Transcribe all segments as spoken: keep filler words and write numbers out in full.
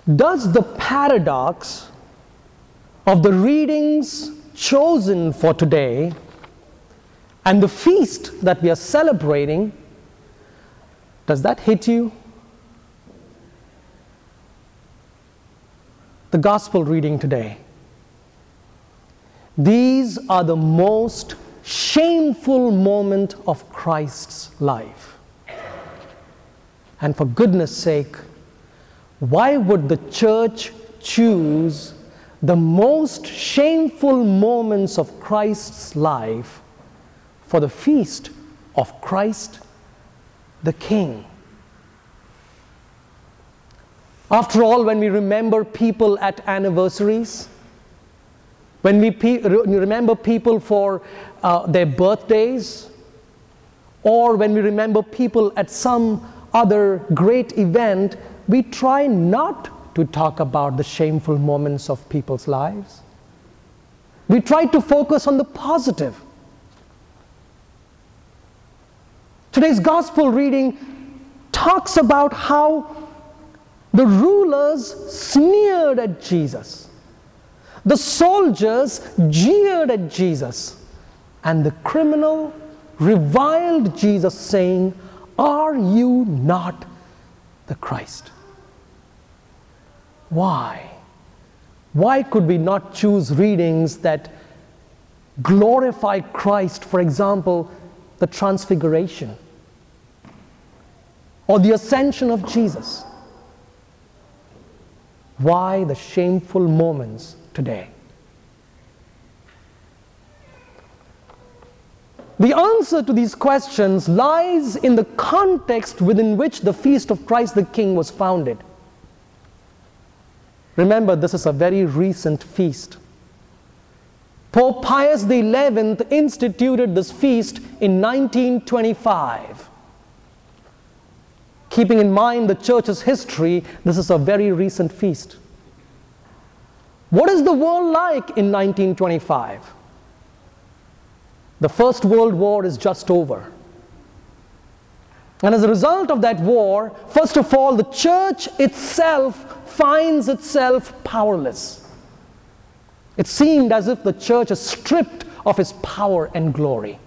Does the paradox of the readings chosen for today and the feast that we are celebrating, does that hit you? The gospel reading today. These are the most shameful moment of Christ's life. And for goodness sake, why would the church choose the most shameful moments of Christ's life for the feast of Christ the King? After all, when we remember people at anniversaries, when we pe- remember people for uh, their birthdays, or when we remember people at some other great event, we try not to talk about the shameful moments of people's lives. We try to focus on the positive. Today's gospel reading talks about how the rulers sneered at Jesus. The soldiers jeered at Jesus. And the criminal reviled Jesus, saying, "Are you not the Christ?" Why? Why could we not choose readings that glorify Christ? For example, the Transfiguration or the Ascension of Jesus. Why the shameful moments today? The answer to these questions lies in the context within which the Feast of Christ the King was founded. Remember, this is a very recent feast. Pope Pius the eleventh instituted this feast in nineteen twenty-five. Keeping in mind the church's history, this is a very recent feast. What is the world like in nineteen twenty-five? The First World War is just over. And as a result of that war, first of all, the church itself finds itself powerless. It seemed as if the church is stripped of its power and glory.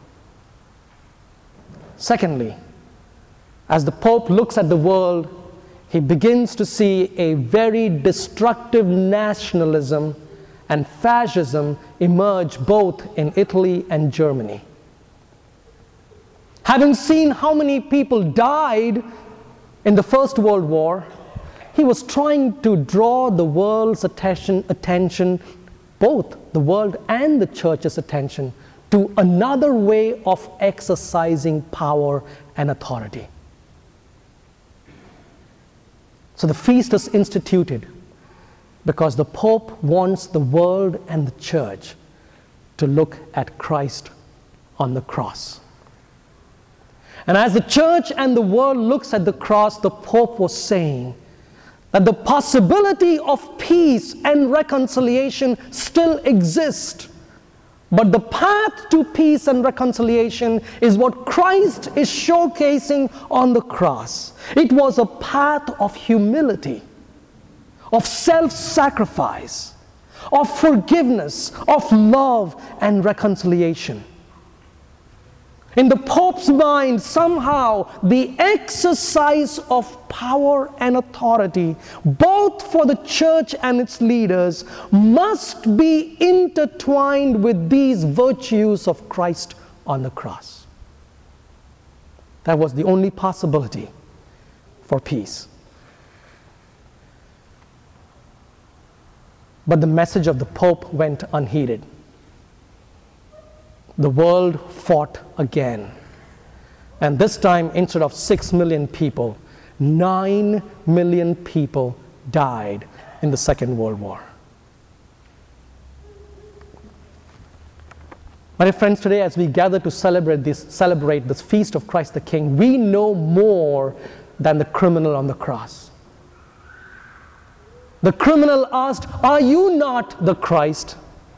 Secondly, as the Pope looks at the world, he begins to see a very destructive nationalism and fascism emerge both in Italy and Germany. Having seen how many people died in the First World War, he was trying to draw the world's attention, attention, both the world and the church's attention, to another way of exercising power and authority. So the feast is instituted because the Pope wants the world and the church to look at Christ on the cross. And as the church and the world looks at the cross, the Pope was saying that the possibility of peace and reconciliation still exists. But the path to peace and reconciliation is what Christ is showcasing on the cross. It was a path of humility, of self-sacrifice, of forgiveness, of love and reconciliation. In the Pope's mind, somehow the exercise of power and authority, both for the church and its leaders, must be intertwined with these virtues of Christ on the cross. That was the only possibility for peace. But the message of the Pope went unheeded. The world fought again. And this time, instead of six million people, nine million people died in the Second World War. My dear friends, today as we gather to celebrate this, celebrate this feast of Christ the King, we know more than the criminal on the cross. The criminal asked, "Are you not the Christ?"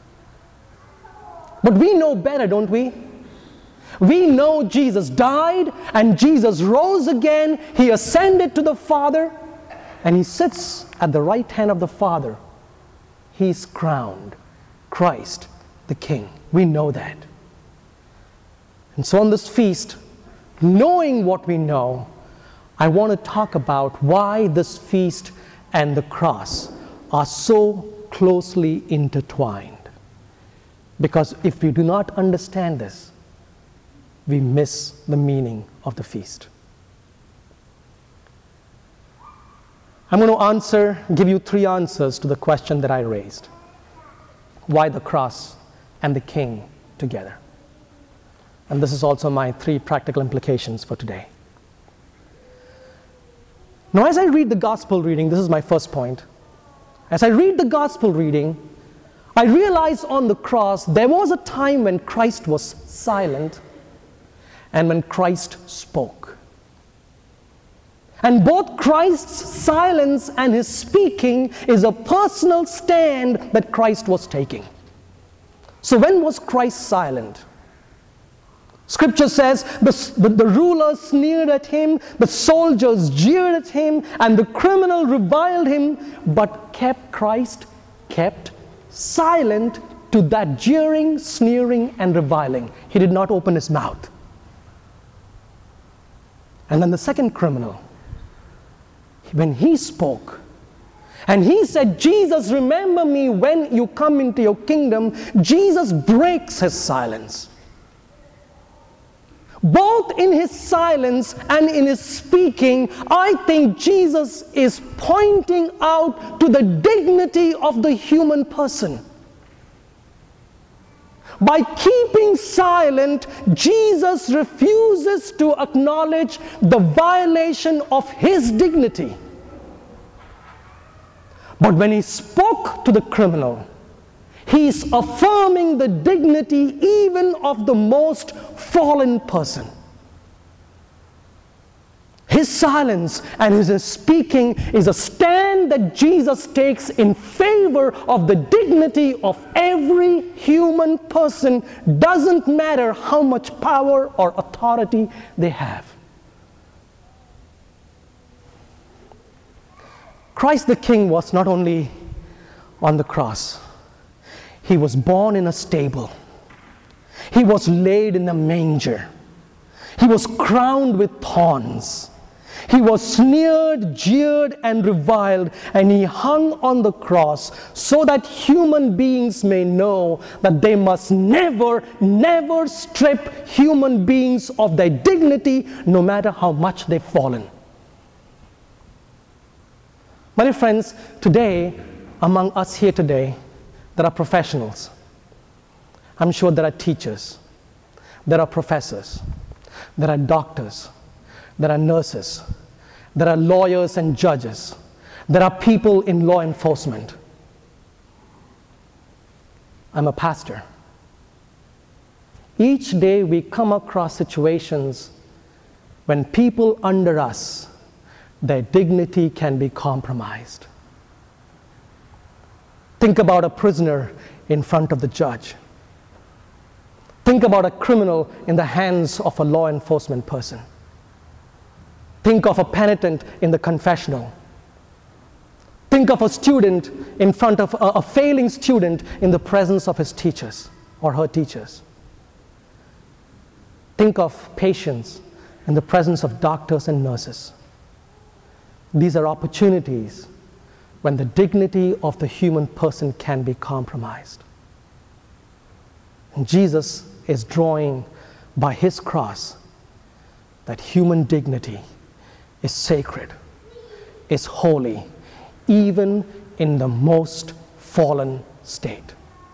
But we know better, don't we? We know Jesus died and Jesus rose again. He ascended to the Father. and he sits at the right hand of the Father. He's crowned Christ the King. We know that. And so on this feast, knowing what we know, I want to talk about why this feast and the cross are so closely intertwined. Because if we do not understand this, we miss the meaning of the feast. I'm going to answer, give you three answers to the question that I raised. Why the cross and the King together? And this is also my three practical implications for today. Now, as I read the gospel reading, this is my first point. As I read the gospel reading, I realize on the cross there was a time when Christ was silent and when Christ spoke. And both Christ's silence and his speaking is a personal stand that Christ was taking. So when was Christ silent? Scripture says the, the, the rulers sneered at him, the soldiers jeered at him, and the criminal reviled him, but kept Christ kept silent to that jeering, sneering, and reviling. He did not open his mouth. And then the second criminal, when he spoke, and he said, Jesus, remember me when you come into your kingdom, Jesus breaks his silence. Both in his silence and in his speaking, I think Jesus is pointing out to the dignity of the human person. By keeping silent, Jesus refuses to acknowledge the violation of his dignity. But when he spoke to the criminal, he is affirming the dignity even of the most fallen person. His silence and his speaking is a stand that Jesus takes in favor of the dignity of every human person. Doesn't matter how much power or authority they have. Christ the King was not only on the cross. He was born in a stable. He was laid in a manger. He was crowned with thorns. He was sneered, jeered, and reviled, and he hung on the cross so that human beings may know that they must never, never strip human beings of their dignity, no matter how much they've fallen. My dear friends, today, among us here today, there are professionals. I'm sure there are teachers. There are professors. There are doctors. There are nurses. There are lawyers and judges. There are people in law enforcement. I'm a pastor. Each day we come across situations when people under us, their dignity can be compromised. Think about a prisoner in front of the judge. Think about a criminal in the hands of a law enforcement person. Think of a penitent in the confessional. Think of a student in front of a, a failing student in the presence of his teachers or her teachers. Think of patients in the presence of doctors and nurses. These are opportunities when the dignity of the human person can be compromised. And Jesus is drawing by his cross that human dignity is sacred, is holy, even in the most fallen state.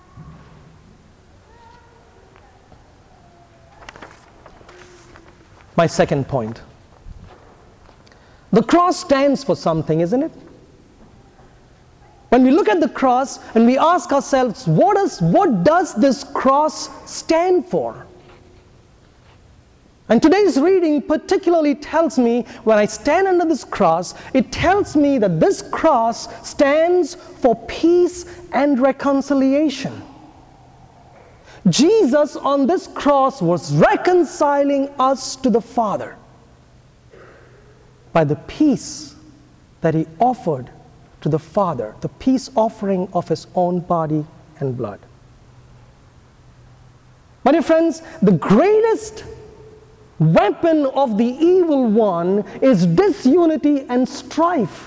My second point. The cross stands for something, isn't it? When we look at the cross and we ask ourselves, what does, what does this cross stand for? And today's reading particularly tells me, when I stand under this cross, it tells me that this cross stands for peace and reconciliation. Jesus on this cross was reconciling us to the Father by the peace that he offered to the Father, the peace offering of his own body and blood. My dear friends, the greatest weapon of the evil one is disunity and strife.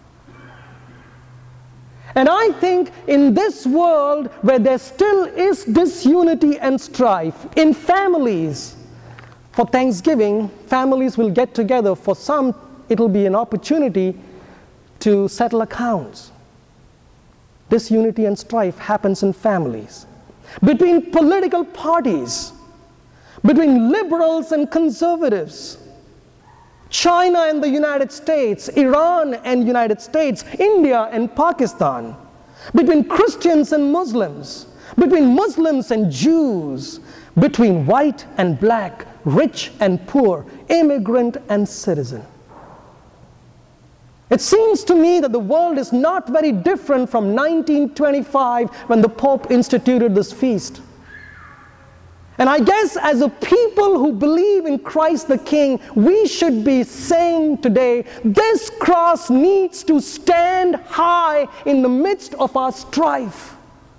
And I think in this world where there still is disunity and strife in families, for Thanksgiving, families will get together. For some, it'll be an opportunity to settle accounts. Disunity and strife happens in families. Between political parties, between liberals and conservatives, China and the United States, Iran and United States, India and Pakistan, between Christians and Muslims, between Muslims and Jews, between white and black, rich and poor, immigrant and citizen. It seems to me that the world is not very different from nineteen twenty-five when the Pope instituted this feast. And I guess as a people who believe in Christ the King, we should be saying today, this cross needs to stand high in the midst of our strife.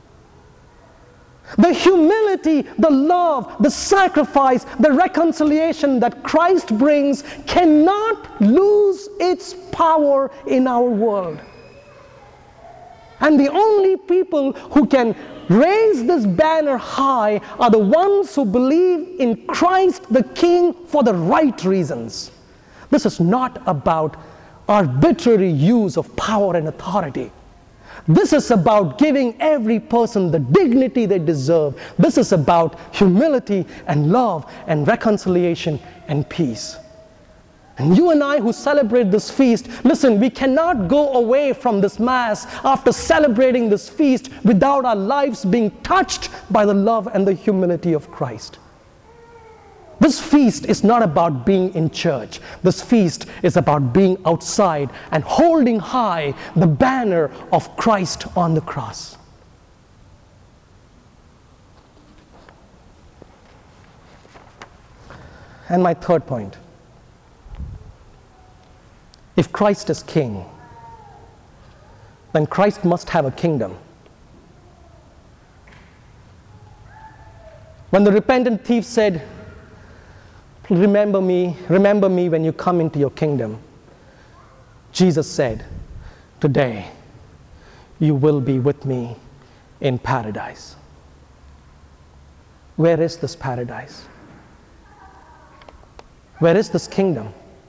The humility, the love, the sacrifice, the reconciliation that Christ brings cannot lose its power in our world. And the only people who can raise this banner high are the ones who believe in Christ the King for the right reasons. This is not about arbitrary use of power and authority. This is about giving every person the dignity they deserve. This is about humility and love and reconciliation and peace. And you and I who celebrate this feast, listen, we cannot go away from this Mass after celebrating this feast without our lives being touched by the love and the humility of Christ. This feast is not about being in church. This feast is about being outside and holding high the banner of Christ on the cross. And my third point. If Christ is king, then Christ must have a kingdom. When the repentant thief said, remember me, remember me when you come into your kingdom, Jesus said, today you will be with me in paradise. Where is this paradise? Where is this kingdom?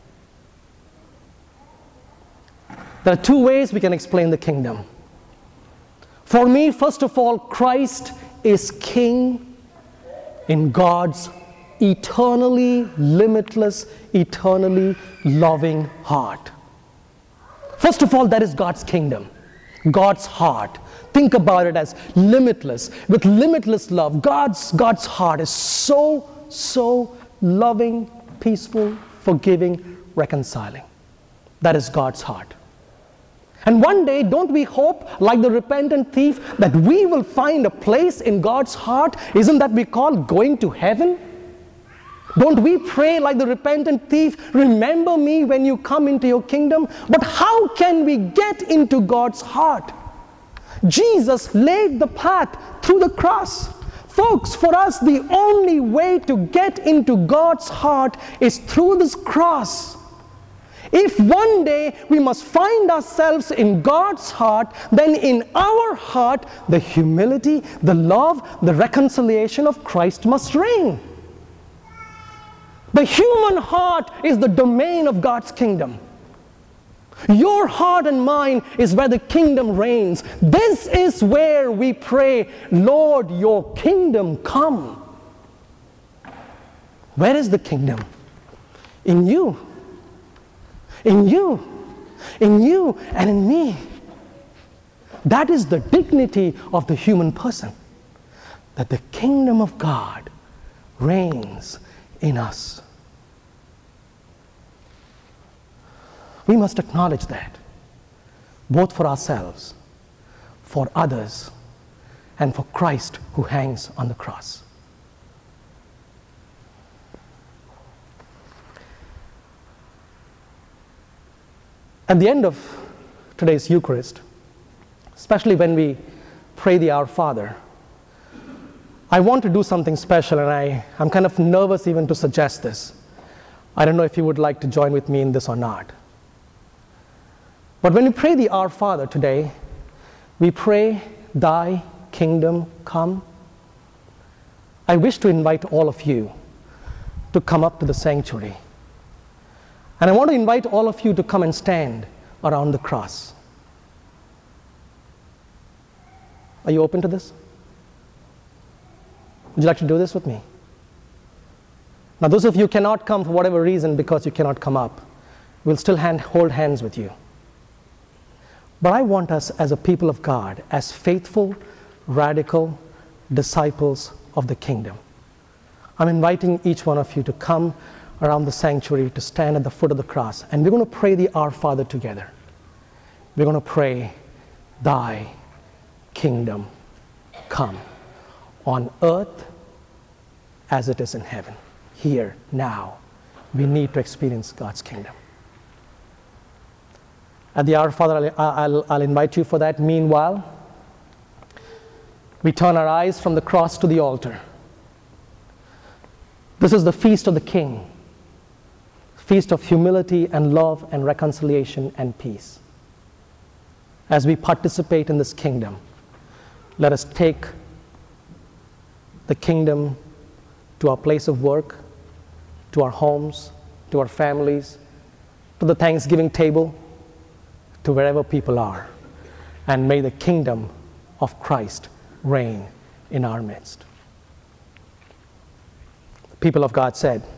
There are two ways we can explain the kingdom. For me, first of all, Christ is king in God's eternally limitless, eternally loving heart. First of all, that is God's kingdom, God's heart. Think about it as limitless, with limitless love. God's, God's heart is so, so loving, peaceful, forgiving, reconciling. That is God's heart. And one day, don't we hope, like the repentant thief, that we will find a place in God's heart? Isn't that we call going to heaven? Don't we pray like the repentant thief, remember me when you come into your kingdom? But how can we get into God's heart? Jesus laid the path through the cross. Folks, for us, the only way to get into God's heart is through this cross. If one day we must find ourselves in God's heart, then in our heart, the humility, the love, the reconciliation of Christ must reign. The human heart is the domain of God's kingdom. Your heart and mine is where the kingdom reigns. This is where we pray, Lord, your kingdom come. Where is the kingdom? In you. In you, in you and in me. That is the dignity of the human person, that the kingdom of God reigns in us. We must acknowledge that, both for ourselves, for others, and for Christ who hangs on the cross. At the end of today's Eucharist, especially when we pray the Our Father, I want to do something special, and I, I'm kind of nervous even to suggest this. I don't know if you would like to join with me in this or not. But when we pray the Our Father today, we pray, Thy kingdom come. I wish to invite all of you to come up to the sanctuary. And I want to invite all of you to come and stand around the cross. Are you open to this? Would you like to do this with me? Now, those of you who cannot come for whatever reason because you cannot come up, we'll still hand, hold hands with you. But I want us as a people of God, as faithful, radical disciples of the kingdom. I'm inviting each one of you to come around the sanctuary, to stand at the foot of the cross, and we're going to pray the Our Father together. We're going to pray, Thy kingdom come, on earth as it is in heaven. Here, now, we need to experience God's kingdom. At the Our Father, I'll, I'll, I'll invite you for that. Meanwhile, we turn our eyes from the cross to the altar. This is the feast of the King, feast of humility and love and reconciliation and peace. As we participate in this kingdom, let us take the kingdom to our place of work, to our homes, to our families, to the Thanksgiving table, to wherever people are. And may the kingdom of Christ reign in our midst. The people of God said,